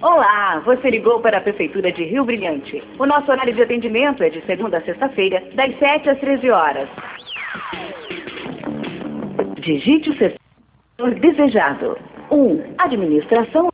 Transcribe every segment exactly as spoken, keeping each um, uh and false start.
Olá, você ligou para a Prefeitura de Rio Brilhante. O nosso horário de atendimento é de segunda a sexta-feira, das sete às treze horas. Digite o setor desejado. um. Administração.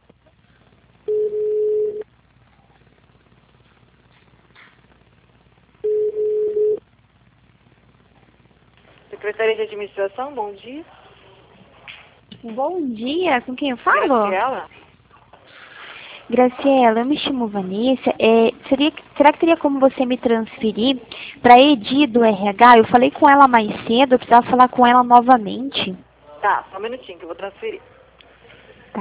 Secretaria de Administração, bom dia. Bom dia, com quem eu falo? Graciela? Graciela, eu me chamo Vanessa. É, seria, será que teria como você me transferir para Edi do R H? Eu falei com ela mais cedo, eu precisava falar com ela novamente. Tá, só um minutinho que eu vou transferir. Tá.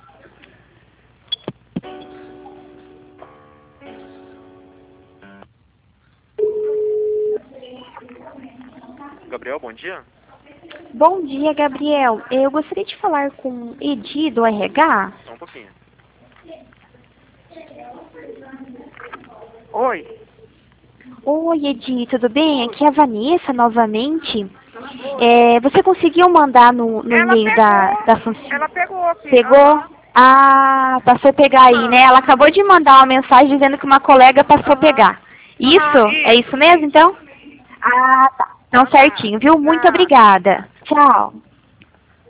Gabriel, bom dia. Bom dia, Gabriel. Eu gostaria de falar com Edi do R H. Só um pouquinho. Oi. Oi, Edi, tudo bem? Aqui é a Vanessa novamente. É, você conseguiu mandar no, no e-mail da, da função? Ela pegou, filha. Pegou? Ah, passou a pegar aí, né? Ela acabou de mandar uma mensagem dizendo que uma colega passou a pegar. Isso? É isso mesmo, então? Ah, tá. Então, certinho, viu? Muito obrigada. Tchau.